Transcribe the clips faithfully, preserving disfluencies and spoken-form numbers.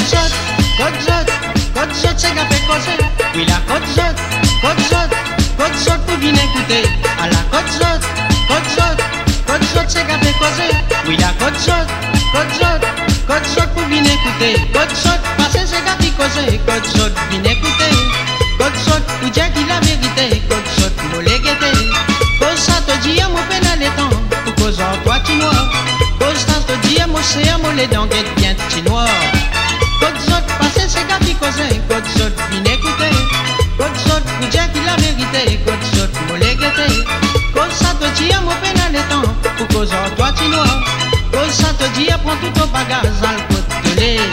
Côte-Zot, Côte-Zot, Côte-Zot, c'est qu'a fait causer. Oui, la Côte-Zot, Côte-Zot, Côte-Zot pour venir écouter. À la Côte-Zot, Côte-Zot, Côte-Zot, c'est qu'a fait causer. Oui, la Côte-Zot, Côte-Zot, Côte-Zot pour venir écouter. Côte-Zot, passez c'est qu'a fait causer. Côte-Zot, venir écouter. Côte-Zot, pour dire qu'il a vérité. Côte-Zot, pour les guetter. Cause ça te dit à mon pénal les temps. Pour cause en toi tu noir. Cause ça te dit à mon c'est à mon les dents guette bien tu noir. Côte-Zot, passez c'est qu'a fait causer. Côte-Zot, venir écouter. Côte-Zot, pour dire qu'il a vérité. Côte-Zot, pour les guetter. Cause ça te dit à mon pénal les temps. Pour cause en toi tu noir. Cause ça te dit à prendre tout ton bagage à le côte de lait.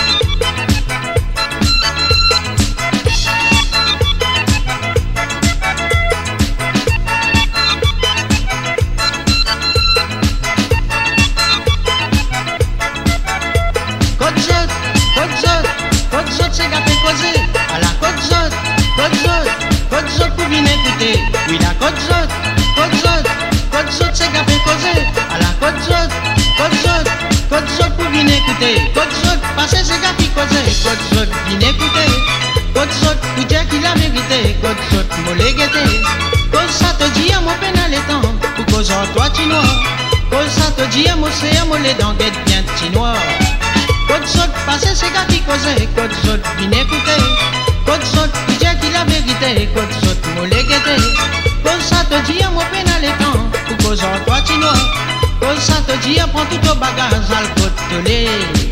À la Côte-Zot, Côte-Zot, Côte-Zot pour venir écouter. Oui, la Côte-Zot, Côte-Zot, Côte-Zot, c'est qu'a fait causer. À la Côte-Zot, Côte-Zot, Côte-Zot pour venir écouter. Côte-Zot, passez c'est qu'a fait causer. Côte-Zot, venir écouter. Côte-Zot, pour dire qu'il a vérité. Côte-Zot, mollet guetter. Cause ça te dit à mon pénal les temps. Pour cause en toi tu noir. Cause ça te dit à mon c'est à mon les dents guette bien tu noir. Côte-Zot, passez c'est qu'a fait causer. Côte-Zot, venir écouter. Côte-Zot, tu dis qu'il a vérité. Côte-Zot, mollet guetter. Cause ça te dit à mon pénal les temps. Pour cause en toi tu noir. Cause ça te dit à prendre tout ton bagage à le côte de lait.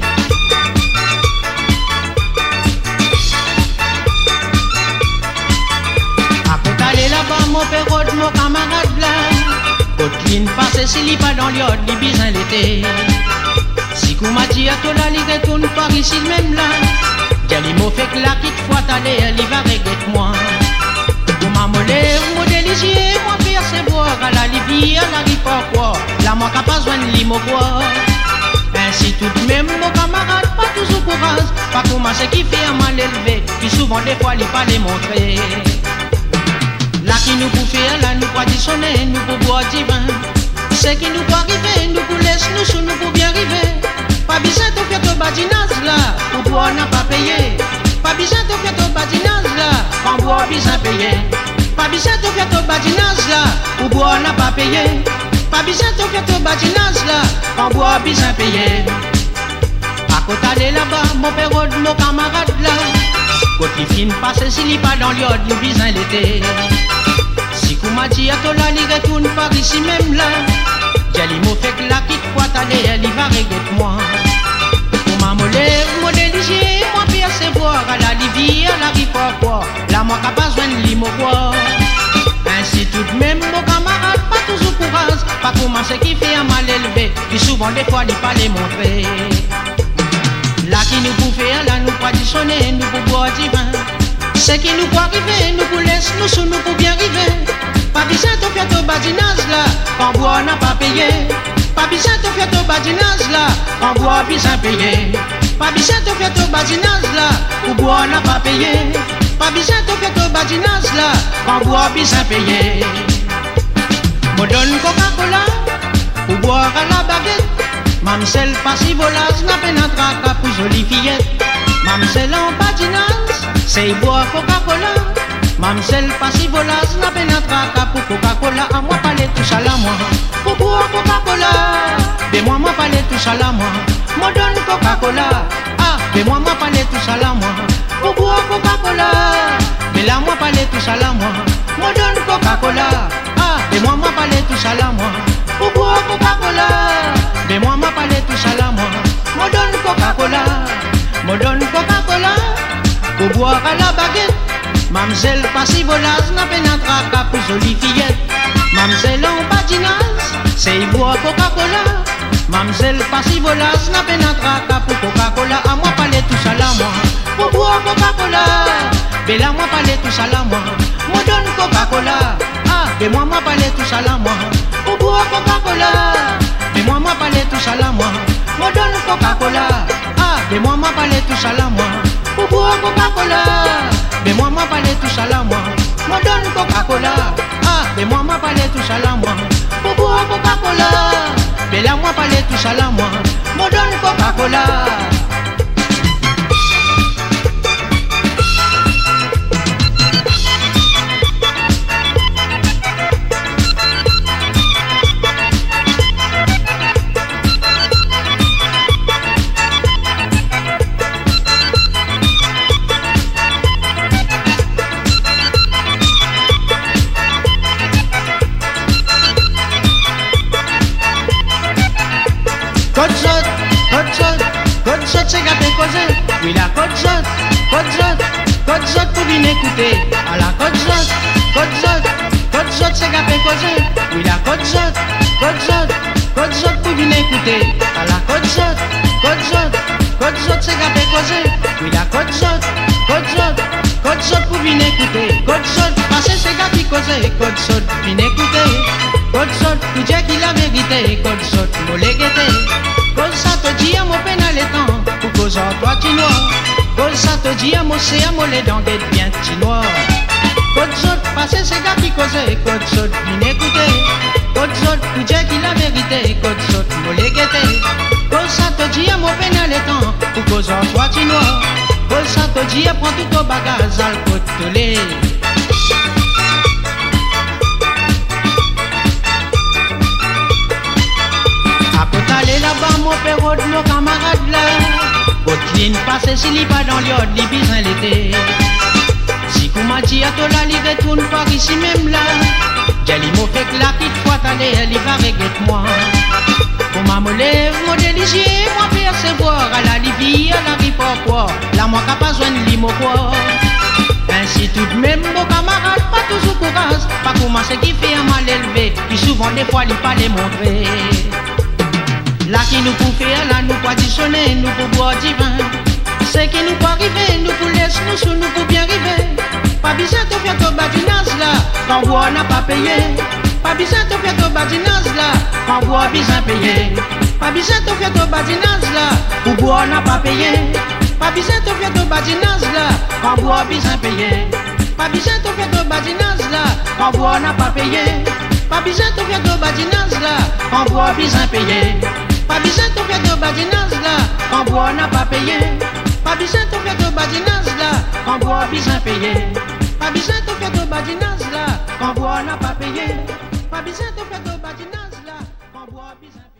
À côté aller là-bas mon père de mon camarade là. Côte-Line passé s'il y pas dans l'yod, li bizin l'été. Si kou m'a dit à toi là, li retourne par ici le même là. Dialimo fait que la quitte fois t'aller, elle y va regretter moi. Pour m'a molé, mon délicieux, moi faire c'est boire à la Libye, à la rive quoi. Là moi qu'a pas besoin de limo quoi. Ainsi tout de même mon camarade, pas toujours courage. Pas commencer qui fait un mal élevé, qui souvent des fois il pas les montrer. Là qui nous pour faire, là nous pour dissonner, nous pour boire du vin. C'est qui nous pour arriver, nous pour laisser nous sous nous pour bien arriver. Pas besoin de faire ton badinage là, pour boire n'a pas payé. Pas besoin de faire ton badinage là, pour boire besoin payé. Pas besoin de faire ton badinage là, pour boire n'a pas payé. Pas besoin de faire ton badinage là, pour boire besoin payé. À côté aller là-bas, mon père de mon camarade là. Quand il finit passer s'il y pas dans l'yod, nous besoin l'été. Si kou m'a dit à toi là, il retourne par ici même là. Dialimo fait que la quitte fois t'aller, elle y va regretter moi. Pour m'a molé, mon délicieux, moi pire c'est boire à la Libye, à la rive quoi. Là moi qu'a pas besoin de limo quoi. Ainsi tout de même mon camarade, pas toujours courage. Pas commencer qui fait un mal élevé, qui souvent des fois n'est pas les montrer. Là qui nous pour faire, là nous pour dissonner, nous pour boire du vin. C'est qui nous pour arriver, nous pour laisser nous sous nous pour bien arriver. Pas besoin de faire ton badinage là, quand boire n'a pas payé. Pas besoin de faire ton badinage là, quand boire besoin payé. Pas besoin de faire ton badinage là, pour boire n'a pas payé. Pas besoin de faire ton badinage là, quand boire besoin payé. Me donne Coca-Cola, pour boire à la baguette. Mamselle pas si volage, n'a peine à traquer pour jolie fillette. Mamselle en badinage, c'est boire Coca-Cola. Mamselle pas si volage, n'a peine à traquer pour Coca-Cola. À moi parler tout ça là moi, pour boire Coca-Cola. Mais moi moi parler tout ça là moi, me donne Coca-Cola. Ah, mais moi moi parler tout ça là moi, pour boire Coca-Cola. Mais là moi parler tout ça là moi, me donne Coca-Cola. Ah, mais moi moi parler tout ça là moi, pour boire Coca-Cola. Mais moi moi parler tout ça là moi, me donne Coca-Cola. Me donne Coca-Cola, pour boire à la baguette. Mamselle pas si volage, n'a peine à traquer pour jolie fillette. Mamselle en badinage, c'est boire Coca-Cola. Mamselle pas si volage, n'a peine à traquer pour Coca-Cola. À moi parler tout ça là moi, pour boire Coca-Cola. Mais là moi parler tout ça là moi, me donne Coca-Cola. Ah, mais moi moi parler tout ça là moi, pour boire Coca-Cola. Mais moi moi parler tout ça là moi, me donne Coca-Cola. Ah, mais moi moi parler tout ça là moi, pour boire Coca-Cola. Mais moi moi parler tout ça là moi, me donne Coca-Cola. Ah, mais moi moi parler tout ça là moi, pour boire Coca-Cola. Mais là moi parler tout ça là moi, me donne Coca-Cola. oui la côte zot, côte zot, côte zot pour bien écouter. À la côte zot, côte zot, côte zot c'est qu'à causer, oui la côte zot, côte zot, côte zot pour bien écouter. À la côte zot, côte zot, côte zot c'est qu'à causer, oui la côte zot, côte zot, côte zot pour bien écouter. Côte zot, parce que c'est qu'à qui causer, côte zot bien écouter. Côte zot, tu dis qu'il la vérité, côte zot, nous les guetter. Cause ça te dit à mon pénal et temps, pour cause en toi tu noir. Cause ça te dit à mon c'est à mon les dents guette bien tu noir. Côte zot, parce que c'est qu'à qui causer, côte zot bien écouter. Côte zot, tu dis qu'il la vérité, côte zot, nous les guetter. Cause ça te dit à mon pénal et temps, pour cause en toi tu noir. Cause ça te dit à prendre tout au bagage, à le côte de lait. Allez là-bas mon père de nos camarades là. Côte-line passe s'il y pas dans l'yard, les bisins l'été. Si vous m'a dit à toi là, il retourne par ici même là. Jali m'a fait que la petite fois t'allais, elle y va regretter moi. Pour m'a molé, mon délicieux, moi percevoir à la Libye, à la Ripopoir. Là moi qu'à pas besoin de limo quoi. Ainsi tout de même, mon camarade, pas toujours courage. Pas commencer qui fait un mal élevé, qui souvent des fois il pas les montrer. Là qui nous pour faire, là nous pour additionner, nous pour boire du vin. C'est qui nous pour arriver, nous pour laisser nous sous, nous pour bien arriver. Pas besoin de faire ton badinage là, quand boire n'a pas payé. Pas besoin de faire ton badinage là, quand boire besoin payé. Pas besoin de faire ton badinage là, pour boire n'a pas payé. Pas besoin de faire ton badinage là, quand boire besoin payé. Pas besoin de faire ton badinage là, quand boire n'a pas payé. Pas besoin de faire ton badinage là, quand boire besoin payé. Pas besoin de faire de badinage là, quand bois n'a pas payé. Pas besoin de faire de badinage là, quand bois besoin payé. Pas besoin de faire de badinage là, quand bois n'a pas payé. Pas besoin de faire de badinage là, quand bois besoin payé.